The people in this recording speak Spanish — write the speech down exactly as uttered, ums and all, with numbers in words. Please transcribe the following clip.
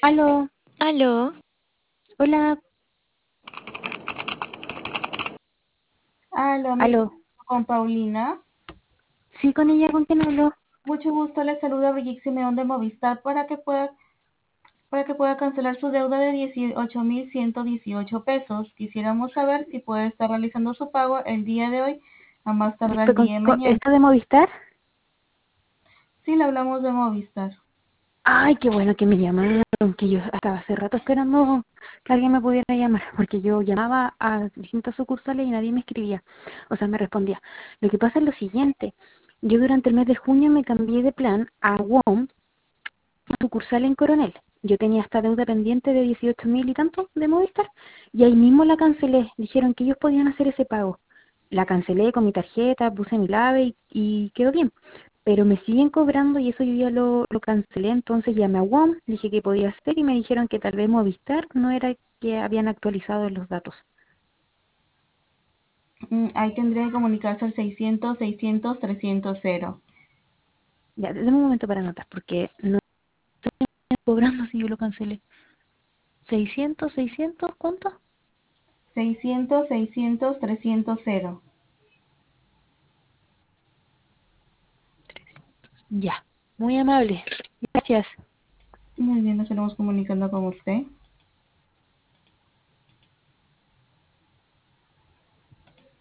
Aló, Aló, hola, Aló, me aló. comunico con Paulina. Sí, con ella, ¿con quién hablo? Mucho gusto, le saluda Brigitte Simeón de Movistar para que pueda para que pueda cancelar su deuda de dieciocho mil ciento dieciocho pesos. Quisiéramos saber si puede estar realizando su pago el día de hoy, a más tardar Disculpe, el ¿con- día de con- mañana. ¿está de Movistar? Sí, le hablamos de Movistar. Ay, qué bueno que me llamaron, que yo estaba hace rato esperando que alguien me pudiera llamar, porque yo llamaba a distintas sucursales y nadie me escribía, o sea, me respondía. Lo que pasa es lo siguiente, yo durante el mes de junio me cambié de plan a WOM, sucursal en Coronel. Yo tenía esta deuda pendiente de dieciocho mil y tanto de Movistar y ahí mismo la cancelé. Dijeron que ellos podían hacer ese pago. La cancelé con mi tarjeta, puse mi clave y, y quedó bien. Pero me siguen cobrando y eso yo ya lo, lo cancelé. Entonces llamé a WOM, dije que podía hacer y me dijeron que tal vez Movistar no era que habían actualizado los datos. Mm, ahí tendría que comunicarse al seiscientos, seiscientos, trescientos. Ya, déjame un momento para anotar porque no estoy cobrando si yo lo cancelé. Seiscientos, seiscientos, ¿cuánto? seiscientos, seiscientos, trescientos. Ya, muy amable. Gracias. Muy bien, nos estaremos comunicando con usted.